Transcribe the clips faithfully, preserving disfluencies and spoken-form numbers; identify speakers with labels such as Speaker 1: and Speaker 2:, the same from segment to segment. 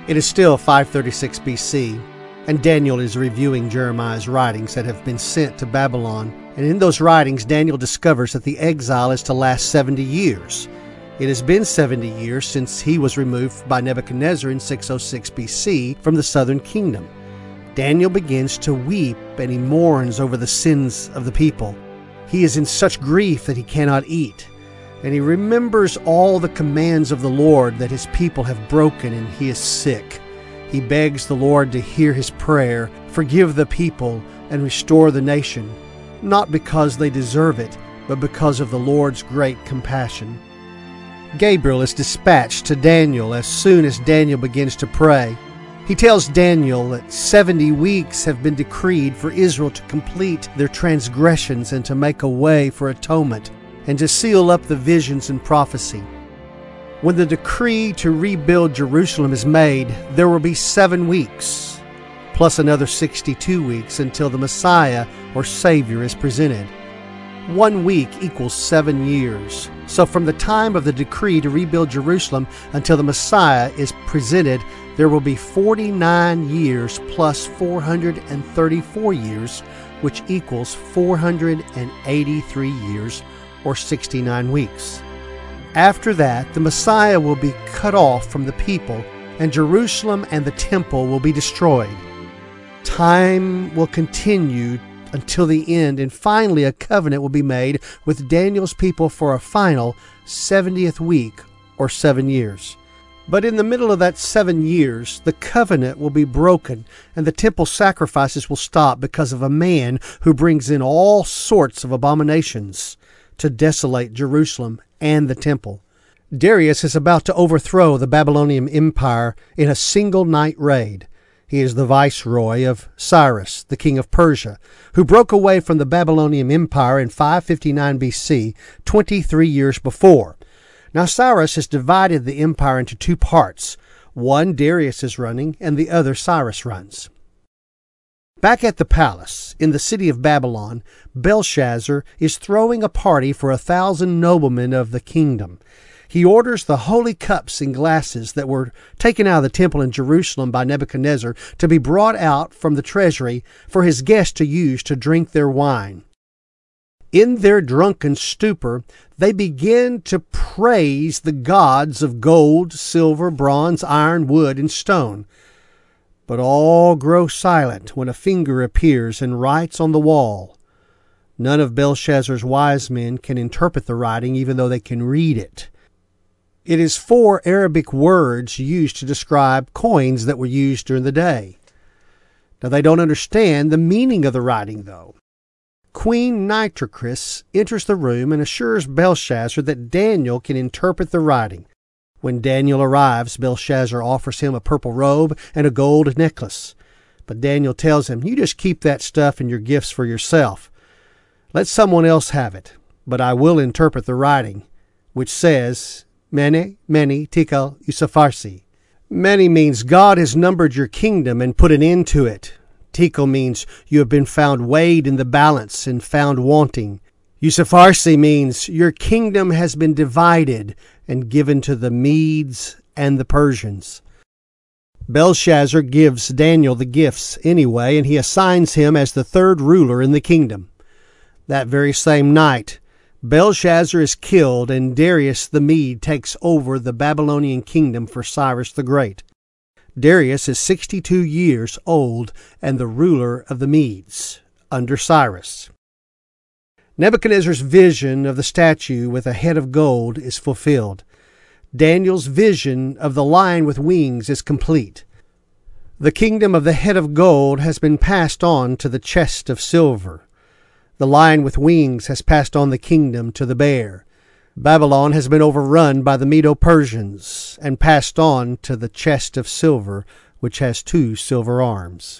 Speaker 1: It is still five thirty-six B C, and Daniel is reviewing Jeremiah's writings that have been sent to Babylon. And in those writings, Daniel discovers that the exile is to last seventy years. It has been seventy years since he was removed by Nebuchadnezzar in six oh six B C from the southern kingdom. Daniel begins to weep, and he mourns over the sins of the people. He is in such grief that he cannot eat. And he remembers all the commands of the Lord that his people have broken, and he is sick. He begs the Lord to hear his prayer, forgive the people, and restore the nation, not because they deserve it, but because of the Lord's great compassion. Gabriel is dispatched to Daniel as soon as Daniel begins to pray. He tells Daniel that seventy weeks have been decreed for Israel to complete their transgressions and to make a way for atonement, and to seal up the visions and prophecy. When the decree to rebuild Jerusalem is made, there will be seven weeks, plus another sixty-two weeks until the Messiah or Savior is presented. One week equals seven years. So from the time of the decree to rebuild Jerusalem until the Messiah is presented, there will be forty-nine years plus four hundred thirty-four years, which equals four hundred eighty-three years, or sixty-nine weeks. After that, the Messiah will be cut off from the people, and Jerusalem and the temple will be destroyed. Time will continue until the end, and finally a covenant will be made with Daniel's people for a final seventieth week, or seven years. But in the middle of that seven years, the covenant will be broken, and the temple sacrifices will stop because of a man who brings in all sorts of abominations to desolate Jerusalem and the temple. Darius is about to overthrow the Babylonian Empire in a single night raid. He is the viceroy of Cyrus, the king of Persia, who broke away from the Babylonian Empire in five fifty-nine B C, twenty-three years before. Now Cyrus has divided the empire into two parts. One Darius is running, and the other Cyrus runs. Back at the palace, in the city of Babylon, Belshazzar is throwing a party for a thousand noblemen of the kingdom. He orders the holy cups and glasses that were taken out of the temple in Jerusalem by Nebuchadnezzar to be brought out from the treasury for his guests to use to drink their wine. In their drunken stupor, they begin to praise the gods of gold, silver, bronze, iron, wood, and stone. But all grow silent when a finger appears and writes on the wall. None of Belshazzar's wise men can interpret the writing, even though they can read it. It is four Arabic words used to describe coins that were used during the day. Now, they don't understand the meaning of the writing, though. Queen Nitocris enters the room and assures Belshazzar that Daniel can interpret the writing. When Daniel arrives, Belshazzar offers him a purple robe and a gold necklace. But Daniel tells him, "You just keep that stuff and your gifts for yourself. Let someone else have it, but I will interpret the writing," which says, Mene, Mene, Tekel, Upharsin. Mene means God has numbered your kingdom and put an end to it. Tekel means you have been found weighed in the balance and found wanting. Upharsin means your kingdom has been divided and given to the Medes and the Persians. Belshazzar gives Daniel the gifts anyway, and he assigns him as the third ruler in the kingdom. That very same night, Belshazzar is killed, and Darius the Mede takes over the Babylonian kingdom for Cyrus the Great. Darius is sixty-two years old and the ruler of the Medes under Cyrus. Nebuchadnezzar's vision of the statue with a head of gold is fulfilled. Daniel's vision of the lion with wings is complete. The kingdom of the head of gold has been passed on to the chest of silver. The lion with wings has passed on the kingdom to the bear. Babylon has been overrun by the Medo-Persians and passed on to the chest of silver, which has two silver arms.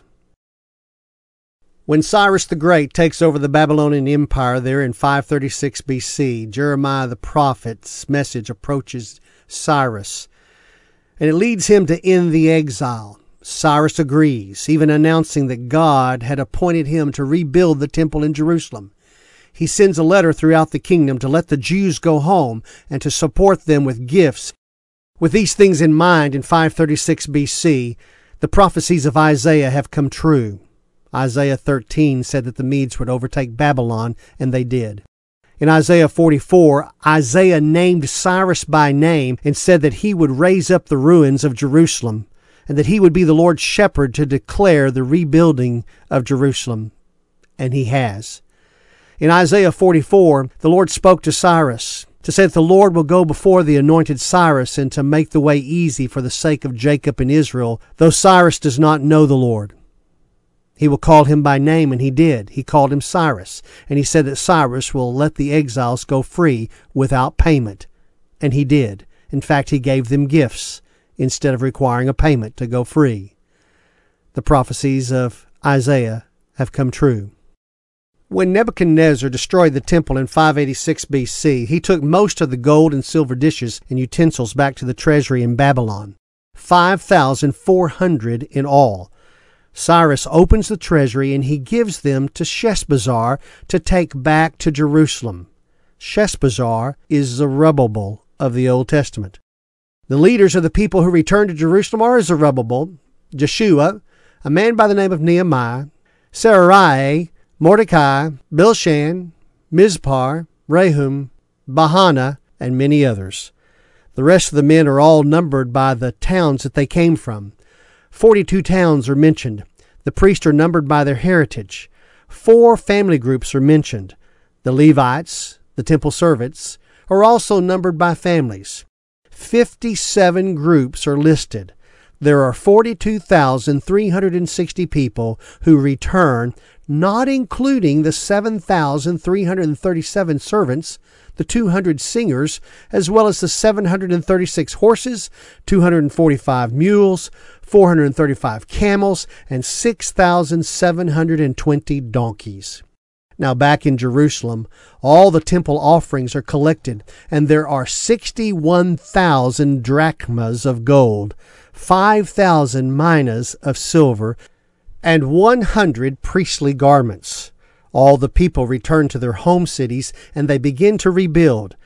Speaker 1: When Cyrus the Great takes over the Babylonian Empire there in five thirty-six B C, Jeremiah the prophet's message approaches Cyrus, and it leads him to end the exile. Cyrus agrees, even announcing that God had appointed him to rebuild the temple in Jerusalem. He sends a letter throughout the kingdom to let the Jews go home and to support them with gifts With these things in mind, in five thirty-six B C, the prophecies of Isaiah have come true. Isaiah thirteen said that the Medes would overtake Babylon, and they did. In Isaiah forty-four, Isaiah named Cyrus by name and said that he would raise up the ruins of Jerusalem, and that he would be the Lord's shepherd to declare the rebuilding of Jerusalem. And he has. In Isaiah forty-four, the Lord spoke to Cyrus to say that the Lord will go before the anointed Cyrus and to make the way easy for the sake of Jacob and Israel, though Cyrus does not know the Lord. He will call him by name, and he did. He called him Cyrus, and he said that Cyrus will let the exiles go free without payment. And he did. In fact, he gave them gifts instead of requiring a payment to go free. The prophecies of Isaiah have come true. When Nebuchadnezzar destroyed the temple in five eighty-six B C, he took most of the gold and silver dishes and utensils back to the treasury in Babylon, five thousand four hundred in all. Cyrus opens the treasury and he gives them to Sheshbazzar to take back to Jerusalem. Sheshbazzar is Zerubbabel of the Old Testament. The leaders of the people who returned to Jerusalem are Zerubbabel, Jeshua, a man by the name of Nehemiah, Seraiah, Mordecai, Bilshan, Mizpar, Rehum, Bahanah, and many others. The rest of the men are all numbered by the towns that they came from. Forty-two towns are mentioned. The priests are numbered by their heritage. Four family groups are mentioned. The Levites, the temple servants, are also numbered by families. Fifty-seven groups are listed. There are forty-two thousand three hundred sixty people who return, not including the seven thousand three hundred thirty-seven servants, the two hundred singers, as well as the seven hundred thirty-six horses, two hundred forty-five mules, four hundred thirty-five camels, and six thousand seven hundred twenty donkeys. Now back in Jerusalem, all the temple offerings are collected, and there are sixty-one thousand drachmas of gold, five thousand minas of silver, and one hundred priestly garments. All the people return to their home cities, and they begin to rebuild.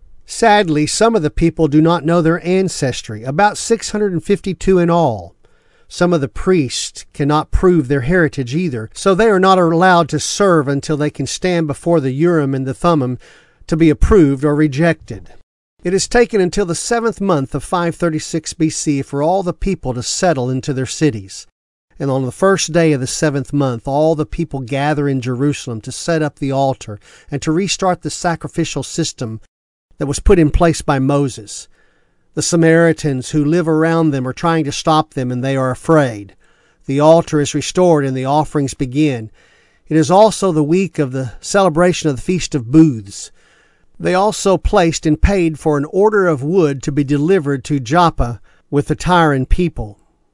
Speaker 1: Sadly, some of the people do not know their ancestry, about six hundred fifty-two in all. Some of the priests cannot prove their heritage either, so they are not allowed to serve until they can stand before the Urim and the Thummim to be approved or rejected. It has taken until the seventh month of five thirty-six B C for all the people to settle into their cities. And on the first day of the seventh month, all the people gather in Jerusalem to set up the altar and to restart the sacrificial system that was put in place by Moses. The Samaritans who live around them are trying to stop them, and they are afraid. The altar is restored and the offerings begin. It is also the week of the celebration of the Feast of Booths. They also placed and paid for an order of wood to be delivered to Joppa with the Tyrian people,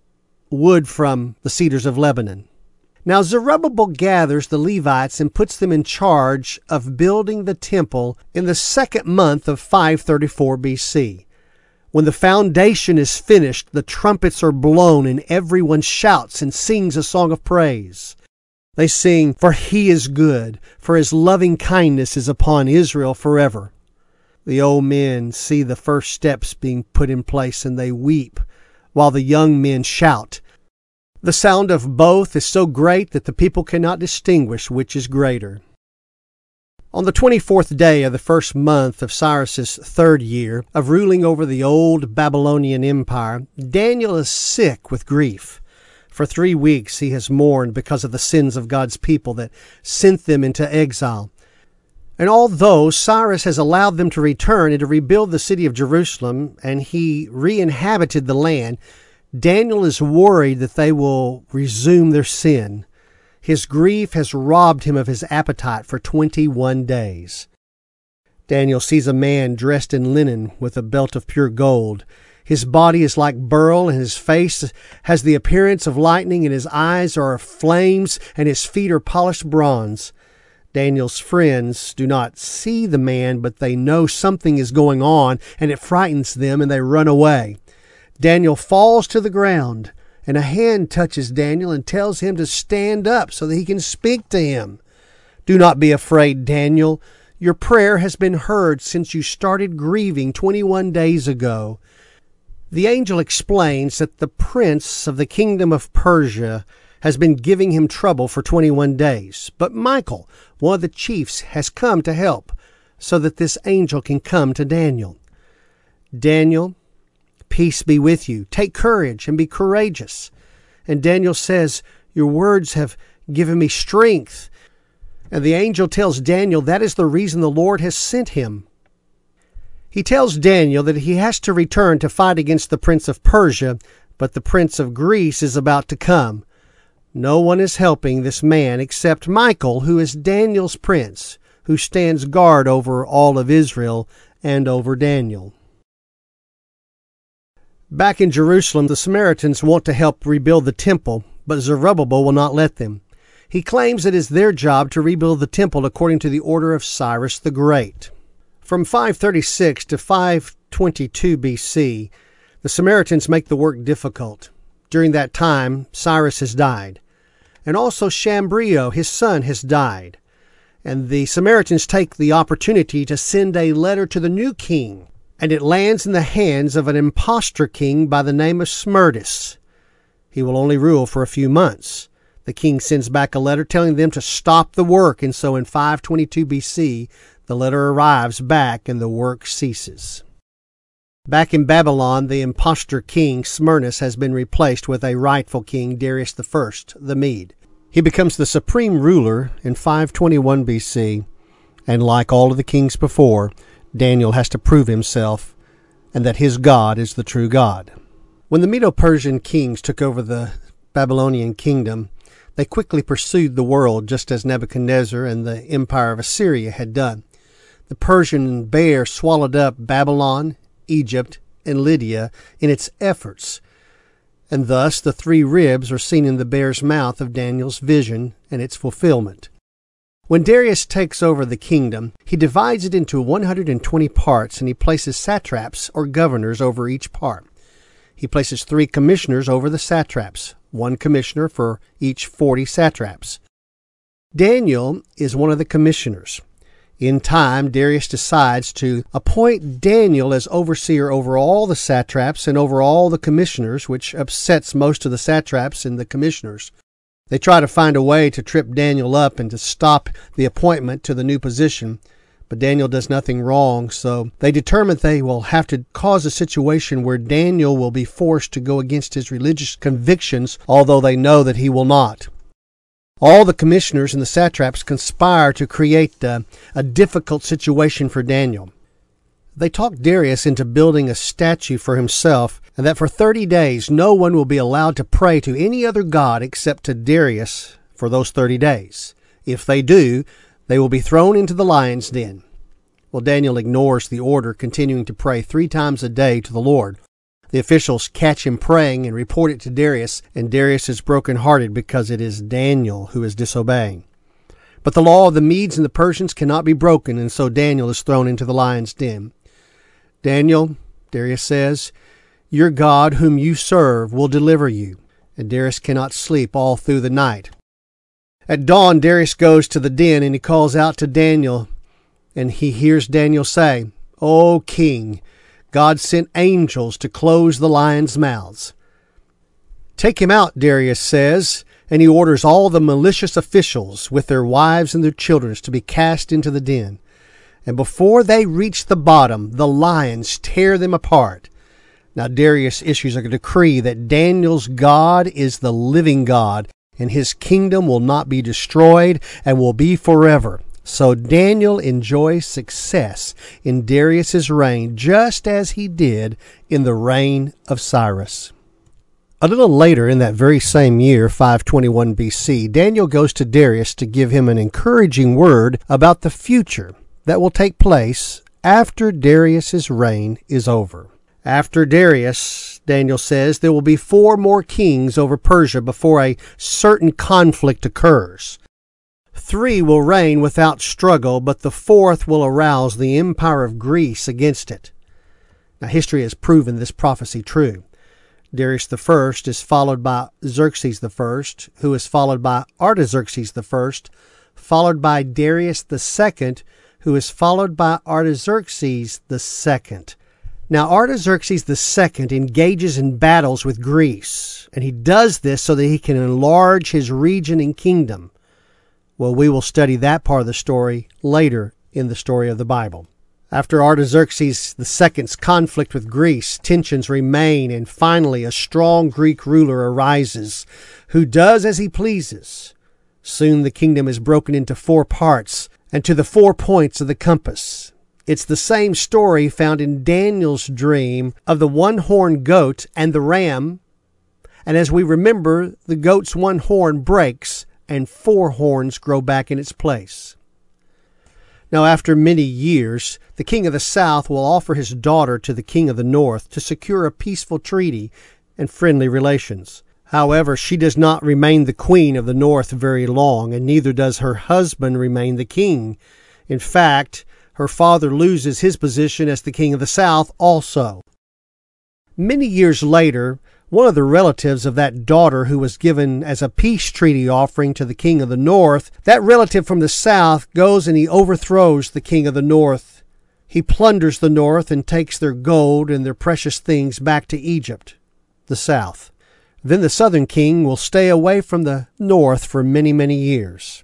Speaker 1: wood from the cedars of Lebanon. Now Zerubbabel gathers the Levites and puts them in charge of building the temple in the second month of five thirty-four B C. When the foundation is finished, the trumpets are blown and everyone shouts and sings a song of praise. They sing, "For he is good, for his loving kindness is upon Israel forever." The old men see the first steps being put in place and they weep, while the young men shout. The sound of both is so great that the people cannot distinguish which is greater. On the twenty-fourth day of the first month of Cyrus's third year of ruling over the old Babylonian Empire, Daniel is sick with grief. For three weeks he has mourned because of the sins of God's people that sent them into exile. And although Cyrus has allowed them to return and to rebuild the city of Jerusalem, and he re-inhabited the land, Daniel is worried that they will resume their sin. His grief has robbed him of his appetite for twenty-one days. Daniel sees a man dressed in linen with a belt of pure gold. His body is like beryl, and his face has the appearance of lightning, and his eyes are flames, and his feet are polished bronze. Daniel's friends do not see the man, but they know something is going on, and it frightens them, and they run away. Daniel falls to the ground, and a hand touches Daniel and tells him to stand up so that he can speak to him. "Do not be afraid, Daniel. Your prayer has been heard since you started grieving twenty-one days ago. The angel explains that the prince of the kingdom of Persia has been giving him trouble for twenty-one days, but Michael, one of the chiefs, has come to help so that this angel can come to Daniel. Daniel, peace be with you. Take courage and be courageous. And Daniel says, your words have given me strength. And the angel tells Daniel that is the reason the Lord has sent him. He tells Daniel that he has to return to fight against the prince of Persia, but the prince of Greece is about to come. No one is helping this man except Michael, who is Daniel's prince, who stands guard over all of Israel and over Daniel. Back in Jerusalem, the Samaritans want to help rebuild the temple, but Zerubbabel will not let them. He claims it is their job to rebuild the temple according to the order of Cyrus the Great. From five thirty-six to five twenty-two B C, the Samaritans make the work difficult. During that time, Cyrus has died. And also Shambrio, his son, has died. And the Samaritans take the opportunity to send a letter to the new king, and it lands in the hands of an impostor king by the name of Smerdis. He will only rule for a few months. The king sends back a letter telling them to stop the work, and so in five twenty-two B C, the letter arrives back and the work ceases. Back in Babylon, the impostor king Smerdis has been replaced with a rightful king, Darius the First, the Mede. He becomes the supreme ruler in five twenty-one B C, and like all of the kings before, Daniel has to prove himself and that his God is the true God. When the Medo-Persian kings took over the Babylonian kingdom, they quickly pursued the world just as Nebuchadnezzar and the empire of Assyria had done. The Persian bear swallowed up Babylon, Egypt, and Lydia in its efforts, and thus the three ribs are seen in the bear's mouth of Daniel's vision and its fulfillment. When Darius takes over the kingdom, he divides it into one hundred twenty parts, and he places satraps or governors over each part. He places three commissioners over the satraps, one commissioner for each forty satraps. Daniel is one of the commissioners. In time, Darius decides to appoint Daniel as overseer over all the satraps and over all the commissioners, which upsets most of the satraps and the commissioners. They try to find a way to trip Daniel up and to stop the appointment to the new position, but Daniel does nothing wrong, so they determine they will have to cause a situation where Daniel will be forced to go against his religious convictions, although they know that he will not. All the commissioners and the satraps conspire to create a, a difficult situation for Daniel. They talk Darius into building a statue for himself, and that for thirty days no one will be allowed to pray to any other god except to Darius for those thirty days. If they do, they will be thrown into the lion's den. Well, Daniel ignores the order, continuing to pray three times a day to the Lord. The officials catch him praying and report it to Darius, and Darius is brokenhearted because it is Daniel who is disobeying. But the law of the Medes and the Persians cannot be broken, and so Daniel is thrown into the lion's den. Daniel, Darius says, your God whom you serve will deliver you. And Darius cannot sleep all through the night. At dawn, Darius goes to the den and he calls out to Daniel, and he hears Daniel say, O king, God sent angels to close the lions' mouths. Take him out, Darius says, and he orders all the malicious officials with their wives and their children to be cast into the den. And before they reach the bottom, the lions tear them apart. Now Darius issues a decree that Daniel's God is the living God, and his kingdom will not be destroyed and will be forever. So Daniel enjoys success in Darius's reign, just as he did in the reign of Cyrus. A little later in that very same year, five twenty-one B C, Daniel goes to Darius to give him an encouraging word about the future that will take place after Darius's reign is over. After Darius, Daniel says, there will be four more kings over Persia before a certain conflict occurs. Three will reign without struggle, but the fourth will arouse the empire of Greece against it. Now, history has proven this prophecy true. Darius the First is followed by Xerxes the First, who is followed by Artaxerxes the First, followed by Darius the Second, who is followed by Artaxerxes the Second. Now Artaxerxes the Second engages in battles with Greece, and he does this so that he can enlarge his region and kingdom. Well, we will study that part of the story later in the story of the Bible. After Artaxerxes the Second's conflict with Greece, tensions remain, and finally a strong Greek ruler arises who does as he pleases. Soon the kingdom is broken into four parts and to the four points of the compass. It's the same story found in Daniel's dream of the one-horned goat and the ram. And as we remember, the goat's one horn breaks and four horns grow back in its place. Now, after many years, the king of the south will offer his daughter to the king of the north to secure a peaceful treaty and friendly relations. However, she does not remain the queen of the north very long, and neither does her husband remain the king. In fact, her father loses his position as the king of the south also. Many years later, one of the relatives of that daughter who was given as a peace treaty offering to the king of the north, that relative from the south goes and he overthrows the king of the north. He plunders the north and takes their gold and their precious things back to Egypt, the south. Then the southern king will stay away from the north for many, many years.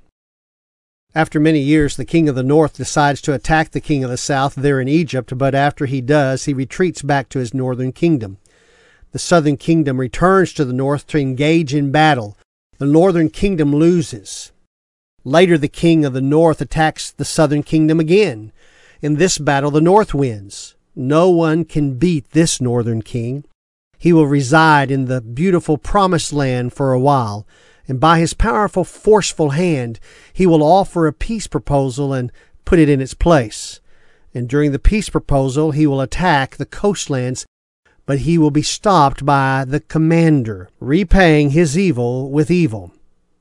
Speaker 1: After many years, the king of the north decides to attack the king of the south there in Egypt, but after he does, he retreats back to his northern kingdom. The southern kingdom returns to the north to engage in battle. The northern kingdom loses. Later, the king of the north attacks the southern kingdom again. In this battle, the north wins. No one can beat this northern king. He will reside in the beautiful promised land for a while, and by his powerful, forceful hand, he will offer a peace proposal and put it in its place. And during the peace proposal, he will attack the coastlands, but he will be stopped by the commander, repaying his evil with evil.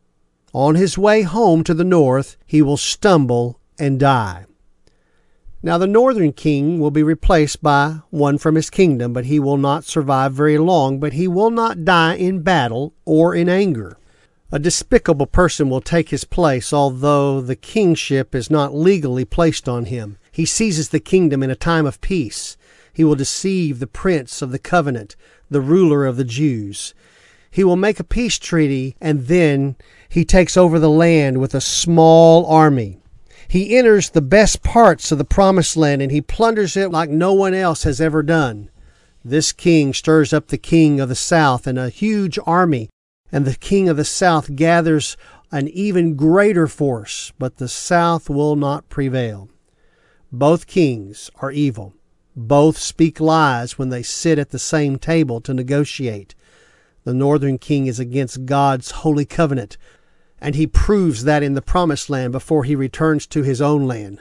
Speaker 1: On his way home to the north, he will stumble and die. Now the northern king will be replaced by one from his kingdom, but he will not survive very long, but he will not die in battle or in anger. A despicable person will take his place, although the kingship is not legally placed on him. He seizes the kingdom in a time of peace. He will deceive the prince of the covenant, the ruler of the Jews. He will make a peace treaty, and then he takes over the land with a small army. He enters the best parts of the promised land, and he plunders it like no one else has ever done. This king stirs up the king of the south and a huge army, and the king of the south gathers an even greater force, but the south will not prevail. Both kings are evil. Both speak lies when they sit at the same table to negotiate. The northern king is against God's holy covenant, and he proves that in the promised land before he returns to his own land.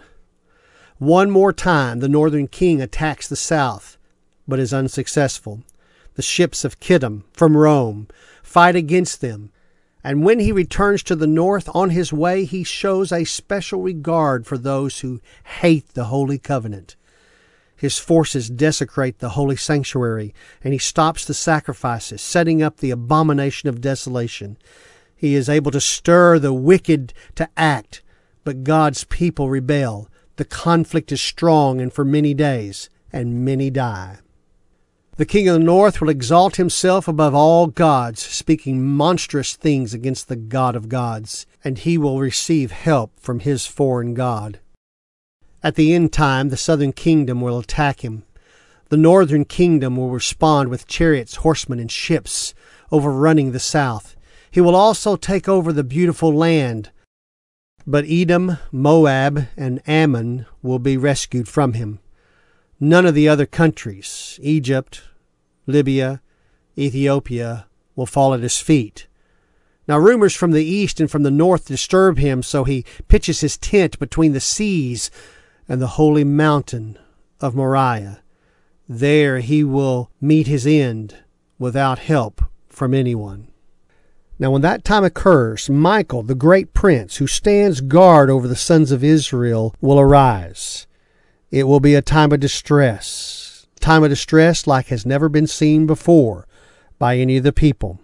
Speaker 1: One more time, the northern king attacks the south, but is unsuccessful. The ships of Kittim from Rome fight against them, and when he returns to the north on his way, he shows a special regard for those who hate the holy covenant. His forces desecrate the holy sanctuary, and he stops the sacrifices, setting up the abomination of desolation. He is able to stir the wicked to act, but God's people rebel. The conflict is strong and for many days, and many die. The king of the north will exalt himself above all gods, speaking monstrous things against the God of gods, and he will receive help from his foreign god. At the end time, the southern kingdom will attack him. The northern kingdom will respond with chariots, horsemen, and ships, overrunning the south. He will also take over the beautiful land, but Edom, Moab, and Ammon will be rescued from him. None of the other countries, Egypt, Libya, Ethiopia, will fall at his feet. Now rumors from the east and from the north disturb him, so he pitches his tent between the seas and the holy mountain of Moriah. There he will meet his end without help from anyone. Now when that time occurs, Michael, the great prince who stands guard over the sons of Israel, will arise. It will be a time of distress, time of distress like has never been seen before by any of the people.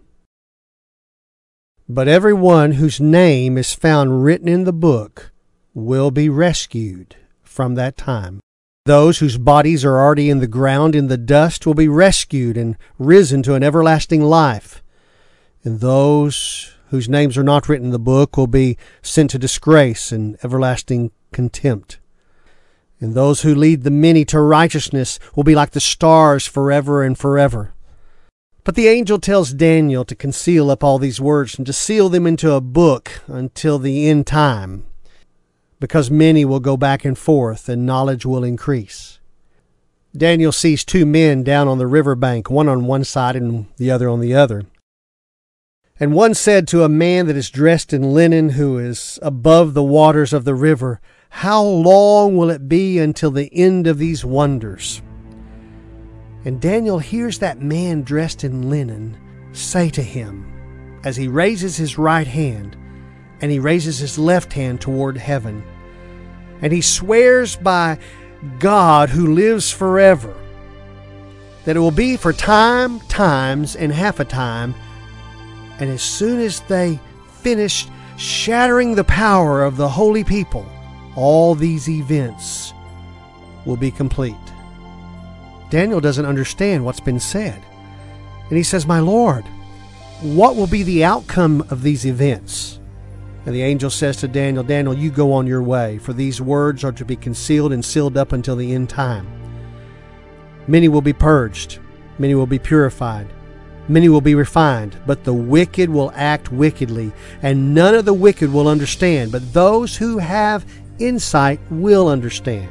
Speaker 1: But everyone whose name is found written in the book will be rescued from that time. Those whose bodies are already in the ground in the dust will be rescued and risen to an everlasting life. And those whose names are not written in the book will be sent to disgrace and everlasting contempt. And those who lead the many to righteousness will be like the stars forever and forever. But the angel tells Daniel to conceal up all these words and to seal them into a book until the end time, because many will go back and forth and knowledge will increase. Daniel sees two men down on the river bank, one on one side and the other on the other. And one said to a man that is dressed in linen, who is above the waters of the river, "How long will it be until the end of these wonders?" And Daniel hears that man dressed in linen say to him, as he raises his right hand, and he raises his left hand toward heaven, and he swears by God who lives forever, that it will be for time, times, and half a time. And as soon as they finish shattering the power of the holy people, all these events will be complete. Daniel doesn't understand what's been said. And he says, "My Lord, what will be the outcome of these events?" And the angel says to Daniel, "Daniel, you go on your way, for these words are to be concealed and sealed up until the end time. Many will be purged, many will be purified, many will be refined, but the wicked will act wickedly, and none of the wicked will understand, but those who have insight will understand."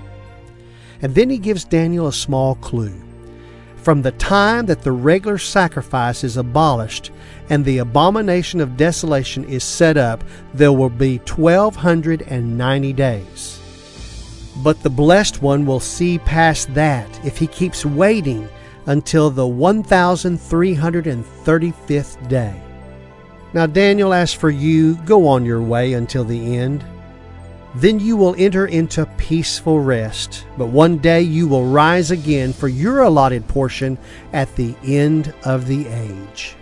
Speaker 1: And then he gives Daniel a small clue. From the time that the regular sacrifice is abolished and the abomination of desolation is set up, there will be twelve ninety days. But the blessed one will see past that if he keeps waiting until the one thousand three hundred thirty-fifth day. Now Daniel, as for you, go on your way until the end. Then you will enter into peaceful rest, but one day you will rise again for your allotted portion at the end of the age.